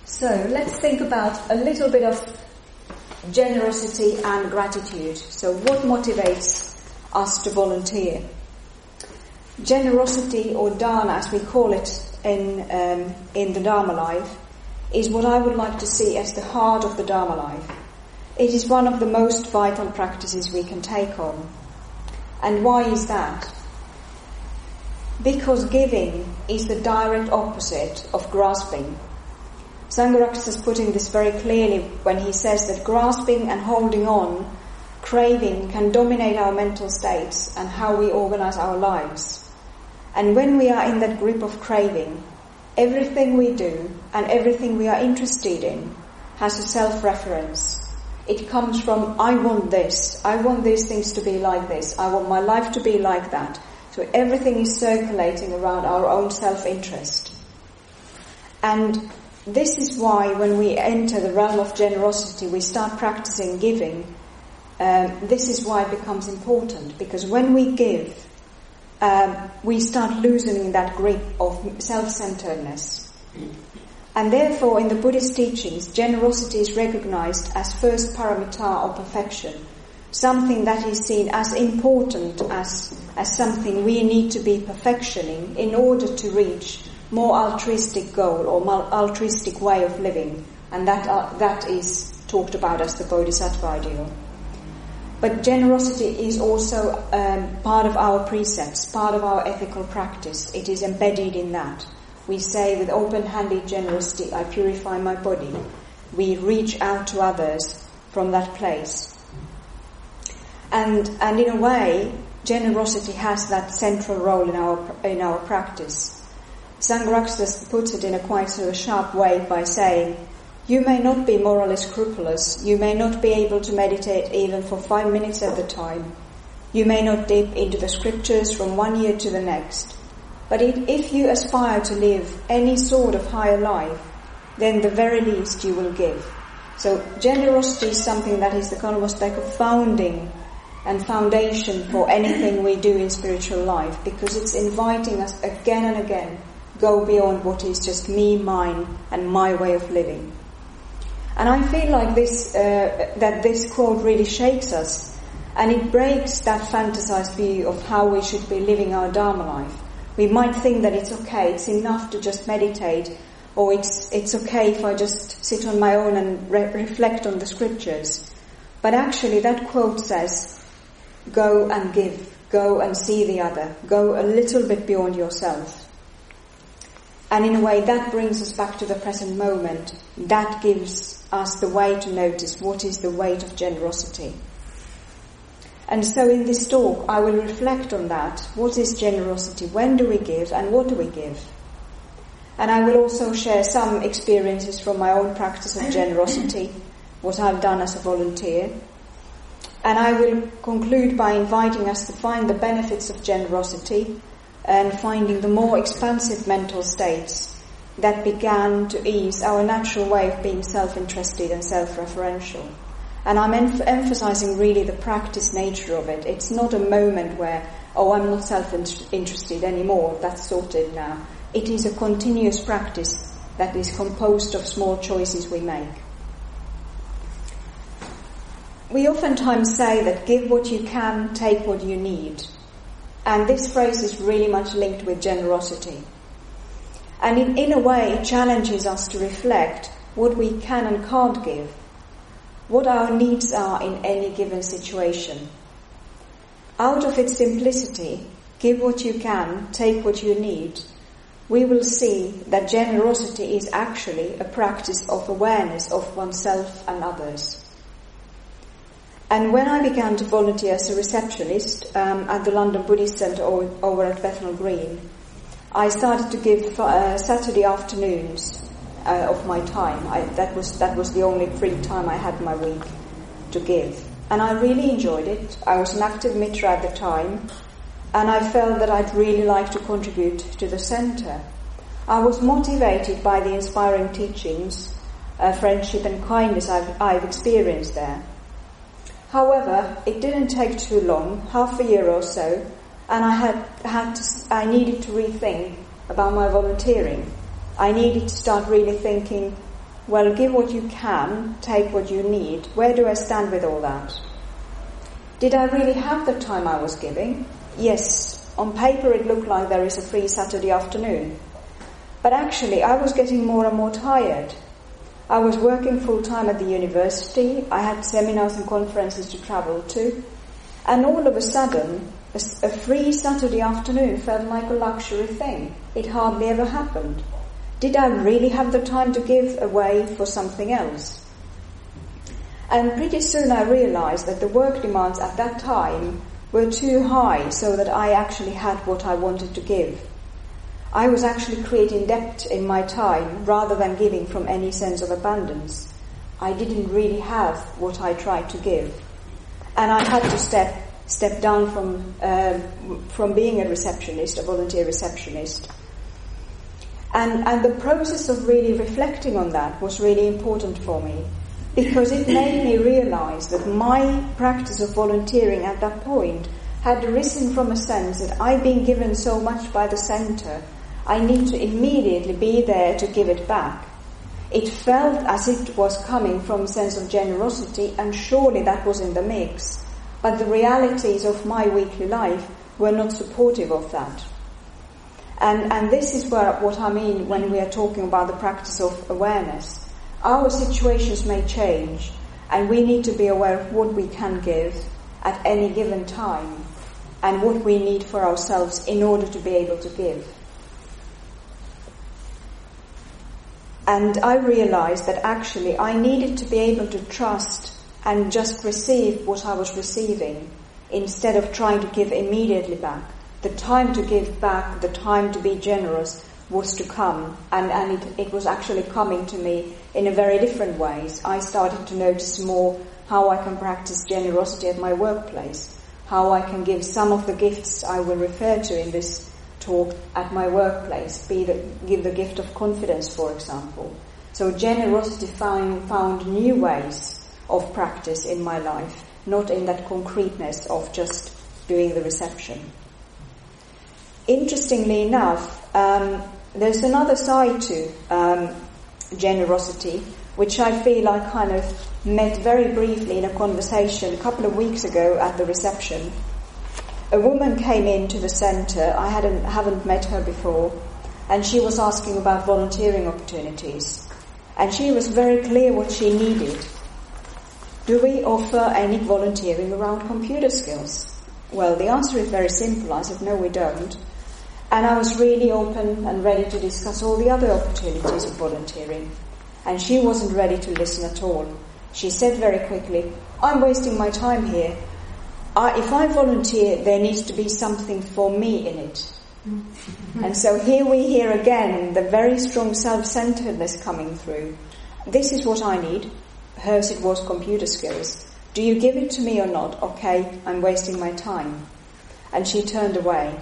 So let's think about a little bit of generosity and gratitude. So what motivates us to volunteer? Generosity, or dana as we call it in the Dharma life, is what I would like to see as the heart of the Dharma life. It is one of the most vital practices we can take on. And why is that? Because giving is the direct opposite of grasping. Sangharakshita is putting this very clearly when he says that grasping and holding on, craving, can dominate our mental states and how we organize our lives. And when we are in that grip of craving, everything we do and everything we are interested in has a self-reference. It comes from, I want this, I want these things to be like this, I want my life to be like that. So everything is circulating around our own self-interest. And this is why when we enter the realm of generosity, we start practicing giving. This is why it becomes important, because when we give, we start loosening that grip of self-centeredness. And therefore, in the Buddhist teachings, generosity is recognized as first paramita, or perfection, something that is seen as important as something we need to be perfectioning in order to reach more altruistic goal or more altruistic way of living, and that is talked about as the Bodhisattva ideal. But generosity is also part of our precepts, part of our ethical practice. It is embedded in that. We say with open-handed generosity, I purify my body. We reach out to others from that place. And in a way, generosity has that central role in our practice. Sangharakshita puts it in a quite sort of sharp way by saying, you may not be morally scrupulous, you may not be able to meditate even for 5 minutes at a time, you may not dip into the scriptures from one year to the next, but if you aspire to live any sort of higher life, then the very least you will give. So generosity is something that is the almost like a founding and foundation for anything we do in spiritual life, because it's inviting us again and again go beyond what is just me, mine, and my way of living. And I feel like that this quote really shakes us, and it breaks that fantasized view of how we should be living our Dharma life. We might think that it's okay, it's enough to just meditate, or it's okay if I just sit on my own and reflect on the scriptures. But actually that quote says, go and give, go and see the other, go a little bit beyond yourself. And in a way that brings us back to the present moment. That gives us the way to notice what is the weight of generosity. And so in this talk I will reflect on that. What is generosity? When do we give? And what do we give? And I will also share some experiences from my own practice of generosity, what I've done as a volunteer. And I will conclude by inviting us to find the benefits of generosity and finding the more expansive mental states that began to ease our natural way of being self-interested and self-referential. And I'm emphasizing really the practice nature of it. It's not a moment where, I'm not self-interested anymore, that's sorted now. It is a continuous practice that is composed of small choices we make. We oftentimes say that give what you can, take what you need. And this phrase is really much linked with generosity. And in a way it challenges us to reflect what we can and can't give, what our needs are in any given situation. Out of its simplicity, give what you can, take what you need, we will see that generosity is actually a practice of awareness of oneself and others. And when I began to volunteer as a receptionist at the London Buddhist Centre over at Bethnal Green, I started to give Saturday afternoons of my time. That was the only free time I had in my week to give. And I really enjoyed it. I was an active mitra at the time, and I felt that I'd really like to contribute to the centre. I was motivated by the inspiring teachings, friendship and kindness I've experienced there. However, it didn't take too long, half a year or so, and I needed to rethink about my volunteering. I needed to start really thinking, well, give what you can, take what you need. Where do I stand with all that? Did I really have the time I was giving? Yes. On paper it looked like there is a free Saturday afternoon. But actually I was getting more and more tired. I was working full-time at the university. I had seminars and conferences to travel to. And all of a sudden, a free Saturday afternoon felt like a luxury thing. It hardly ever happened. Did I really have the time to give away for something else? And pretty soon I realized that the work demands at that time were too high so that I actually had what I wanted to give. I was actually creating debt in my time rather than giving from any sense of abundance. I didn't really have what I tried to give. And I had to step down from being a receptionist, a volunteer receptionist. And the process of really reflecting on that was really important for me, because it made me realize that my practice of volunteering at that point had arisen from a sense that I'd been given so much by the centre, I need to immediately be there to give it back. It felt as it was coming from a sense of generosity, and surely that was in the mix. But the realities of my weekly life were not supportive of that. And this is what I mean when we are talking about the practice of awareness. Our situations may change, and we need to be aware of what we can give at any given time, and what we need for ourselves in order to be able to give. And I realized that actually I needed to be able to trust and just receive what I was receiving, instead of trying to give immediately back. The time to give back, the time to be generous was to come, and it was actually coming to me in a very different ways. I started to notice more how I can practice generosity at my workplace, how I can give some of the gifts I will refer to in this talk at my workplace, give the gift of confidence, for example. So generosity found new ways of practice in my life, not in that concreteness of just doing the reception. Interestingly enough, there's another side to generosity, which I feel I kind of met very briefly in a conversation a couple of weeks ago at the reception. A woman came into the centre. I haven't met her before, and she was asking about volunteering opportunities. And she was very clear what she needed. Do we offer any volunteering around computer skills? Well, the answer is very simple. I said, no, we don't. And I was really open and ready to discuss all the other opportunities of volunteering. And she wasn't ready to listen at all. She said very quickly, I'm wasting my time here. If I volunteer, there needs to be something for me in it. And so here we hear again the very strong self-centeredness coming through. This is what I need. Hers it was computer skills. Do you give it to me or not? Okay, I'm wasting my time. And she turned away.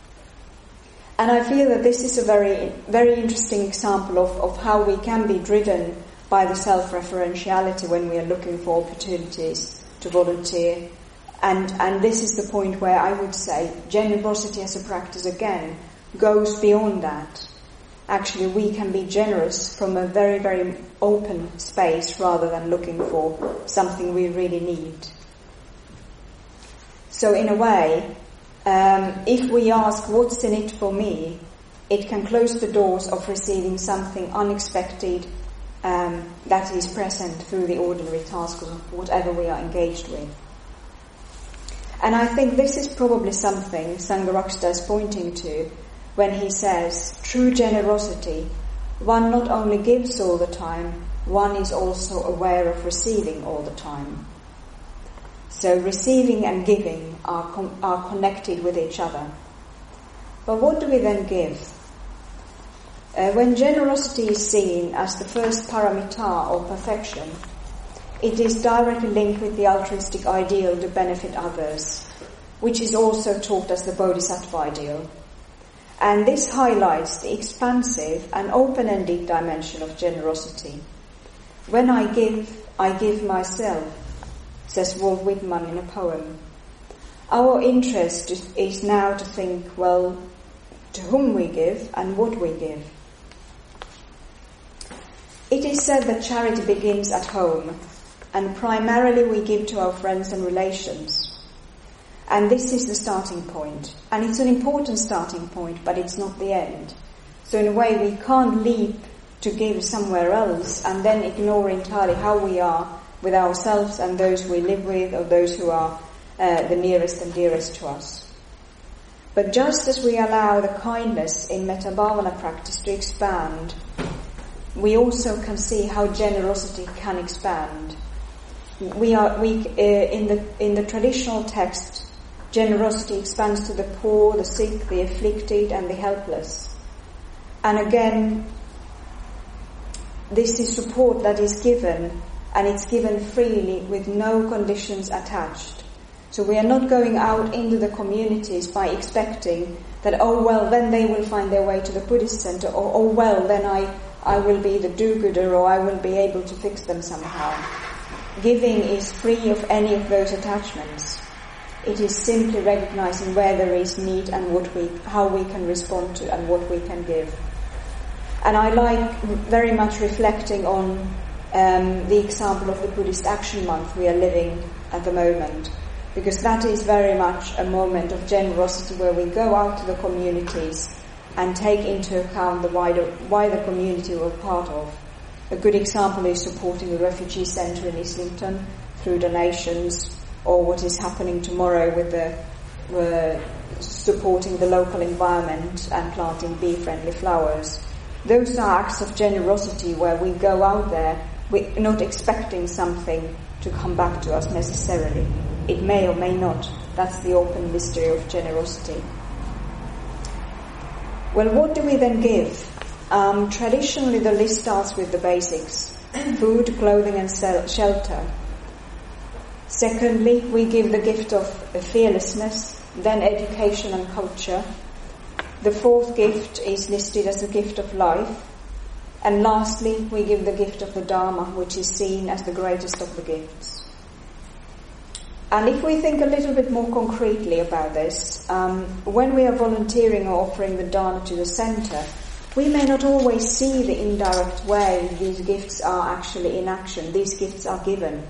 And I feel that this is a very, very interesting example of how we can be driven by the self-referentiality when we are looking for opportunities to volunteer. And this is the point where I would say generosity as a practice again goes beyond that. Actually, we can be generous from a very, very open space rather than looking for something we really need. So in a way, if we ask what's in it for me, it can close the doors of receiving something unexpected that is present through the ordinary tasks of whatever we are engaged with. And I think this is probably something Sangharakshita is pointing to when he says, true generosity, one not only gives all the time, one is also aware of receiving all the time. So receiving and giving are connected with each other. But what do we then give? When generosity is seen as the first paramita or perfection, it is directly linked with the altruistic ideal to benefit others, which is also taught as the Bodhisattva ideal. And this highlights the expansive and open-ended dimension of generosity. When I give myself, says Walt Whitman in a poem. Our interest is now to think, well, to whom we give and what we give. It is said that charity begins at home, and primarily we give to our friends and relations. And this is the starting point. And it's an important starting point, but it's not the end. So in a way, we can't leap to give somewhere else and then ignore entirely how we are with ourselves and those we live with or those who are the nearest and dearest to us. But just as we allow the kindness in Metta Bhavana practice to expand, we also can see how generosity can expand. In the traditional text, generosity expands to the poor, the sick, the afflicted, and the helpless. And again, this is support that is given, and it's given freely with no conditions attached. So we are not going out into the communities by expecting that, oh well, then they will find their way to the Buddhist center, or oh well, then I will be the do-gooder, or I will be able to fix them somehow. Giving is free of any of those attachments. It is simply recognizing where there is need and how we can respond to and what we can give. And I like very much reflecting on the example of the Buddhist Action Month we are living at the moment, because that is very much a moment of generosity where we go out to the communities and take into account the wider community we're part of. A good example is supporting the refugee centre in Islington through donations, or what is happening tomorrow with supporting the local environment and planting bee-friendly flowers. Those are acts of generosity where we go out there, we're not expecting something to come back to us necessarily. It may or may not. That's the open mystery of generosity. Well, what do we then give? Traditionally, the list starts with the basics: food, clothing, and shelter. Secondly, we give the gift of fearlessness, then education and culture. The fourth gift is listed as the gift of life. And lastly, we give the gift of the Dharma, which is seen as the greatest of the gifts. And if we think a little bit more concretely about this, when we are volunteering or offering the Dharma to the centre, we may not always see the indirect way these gifts are actually in action, these gifts are given.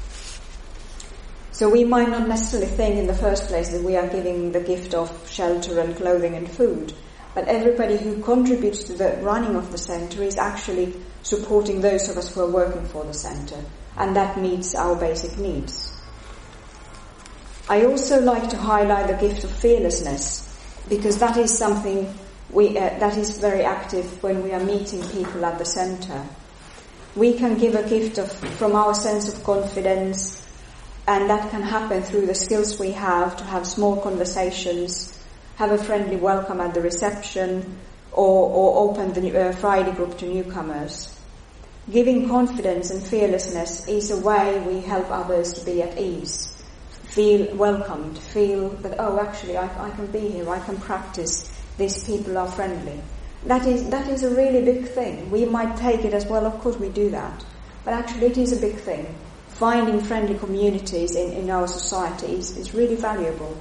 So we might not necessarily think in the first place that we are giving the gift of shelter and clothing and food, but everybody who contributes to the running of the centre is actually supporting those of us who are working for the centre, and that meets our basic needs. I also like to highlight the gift of fearlessness, because that is something that is very active when we are meeting people at the centre. We can give a gift from our sense of confidence, and that can happen through the skills we have to have small conversations, have a friendly welcome at the reception, or open the Friday group to newcomers. Giving confidence and fearlessness is a way we help others to be at ease, feel welcomed, feel that, oh, actually, I can be here, I can practice, these people are friendly. That is a really big thing. We might take it as, well, of course we do that, but actually it is a big thing. Finding friendly communities in our society is really valuable.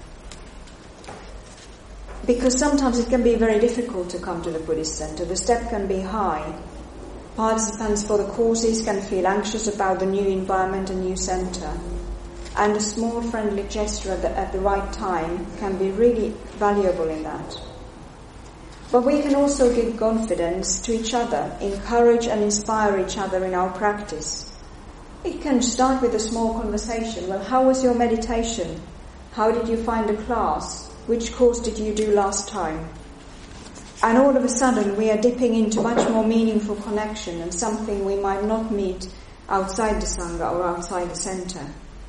Because sometimes it can be very difficult to come to the Buddhist center. The step can be high. Participants for the courses can feel anxious about the new environment and new center. And a small friendly gesture at the right time can be really valuable in that. But we can also give confidence to each other, encourage and inspire each other in our practice. It can start with a small conversation. Well, how was your meditation? How did you find the class? Which course did you do last time? And all of a sudden we are dipping into much more meaningful connection and something we might not meet outside the Sangha or outside the center.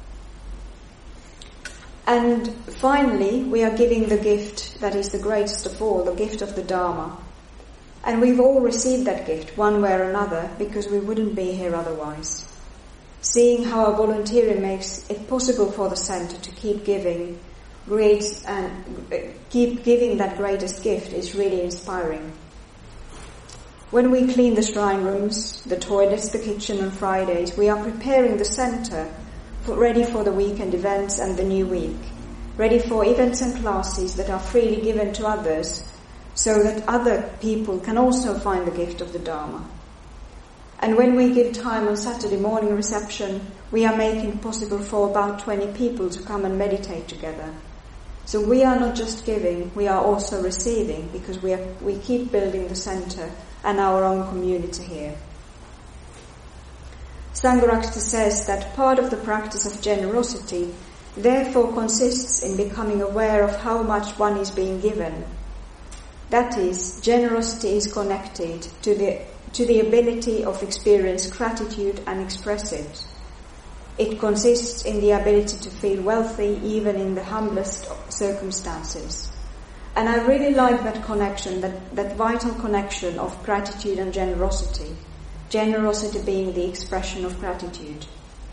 And finally, we are giving the gift that is the greatest of all, the gift of the Dharma. And we've all received that gift one way or another because we wouldn't be here otherwise. Seeing how our volunteering makes it possible for the center to keep giving keep giving that greatest gift is really inspiring. When we clean the shrine rooms, the toilets, the kitchen on Fridays, we are preparing the center ready for the weekend events and the new week, ready for events and classes that are freely given to others so that other people can also find the gift of the Dharma. And when we give time on Saturday morning reception, we are making it possible for about 20 people to come and meditate together. So we are not just giving, we are also receiving, because we keep building the center and our own community here. Sangharakshita says that part of the practice of generosity therefore consists in becoming aware of how much one is being given. That is, generosity is connected to the ability of experience gratitude and express it. It consists in the ability to feel wealthy even in the humblest circumstances. And I really like that connection, that vital connection of gratitude and generosity. Generosity being the expression of gratitude.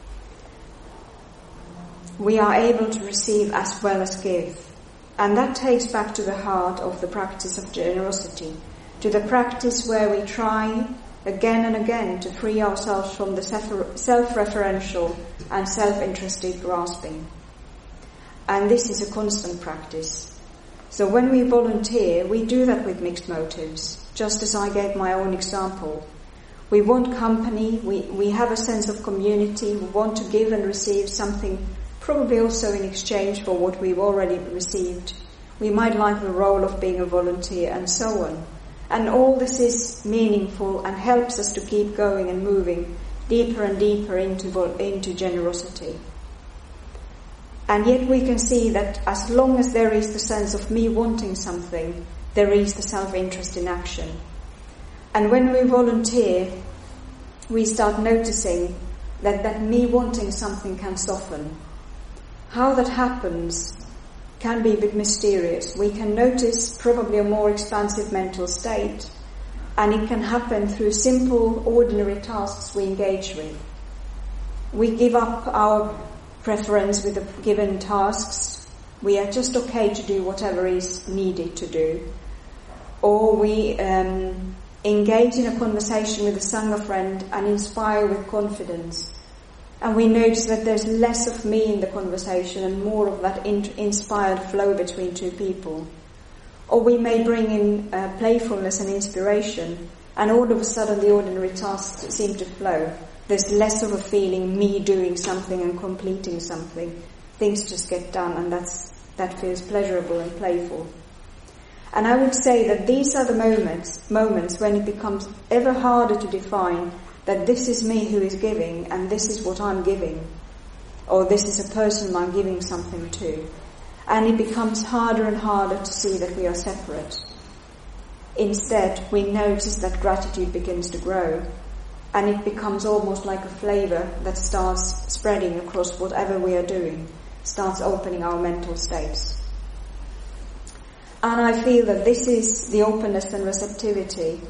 We are able to receive as well as give. And that takes back to the heart of the practice of generosity, to the practice where we try again and again to free ourselves from the self-referential and self-interested grasping. And this is a constant practice. So when we volunteer, we do that with mixed motives, just as I gave my own example. We want company, we have a sense of community, we want to give and receive something, probably also in exchange for what we've already received. We might like the role of being a volunteer and so on. And all this is meaningful and helps us to keep going and moving deeper and deeper into generosity. And yet we can see that as long as there is the sense of me wanting something, there is the self-interest in action. And when we volunteer, we start noticing that me wanting something can soften. How that happens can be a bit mysterious. We can notice probably a more expansive mental state, and it can happen through simple, ordinary tasks we engage with. We give up our preference with the given tasks. We are just okay to do whatever is needed to do. Or we engage in a conversation with a Sangha friend and inspire with confidence. And we notice that there's less of me in the conversation and more of that inspired flow between two people. Or we may bring in playfulness and inspiration, and all of a sudden the ordinary tasks seem to flow. There's less of a feeling me doing something and completing something. Things just get done, and that feels pleasurable and playful. And I would say that these are the moments when it becomes ever harder to define that this is me who is giving and this is what I'm giving, or this is a person I'm giving something to. And it becomes harder and harder to see that we are separate. Instead, we notice that gratitude begins to grow, and it becomes almost like a flavor that starts spreading across whatever we are doing, starts opening our mental states. And I feel that this is the openness and receptivity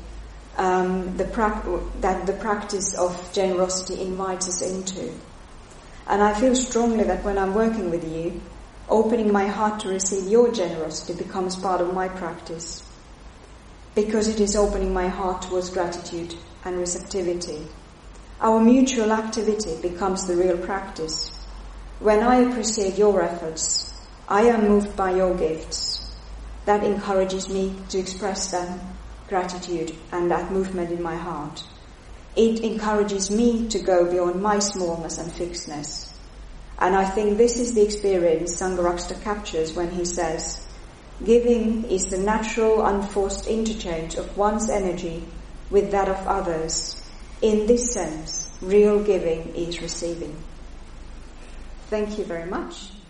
that the practice of generosity invites us into. And I feel strongly that when I'm working with you, opening my heart to receive your generosity becomes part of my practice, because it is opening my heart towards gratitude and receptivity. Our mutual activity becomes the real practice. When I appreciate your efforts, I am moved by your gifts. That encourages me to express that gratitude and that movement in my heart. It encourages me to go beyond my smallness and fixedness. And I think this is the experience Sangharakshita captures when he says, giving is the natural, unforced interchange of one's energy with that of others. In this sense, real giving is receiving. Thank you very much.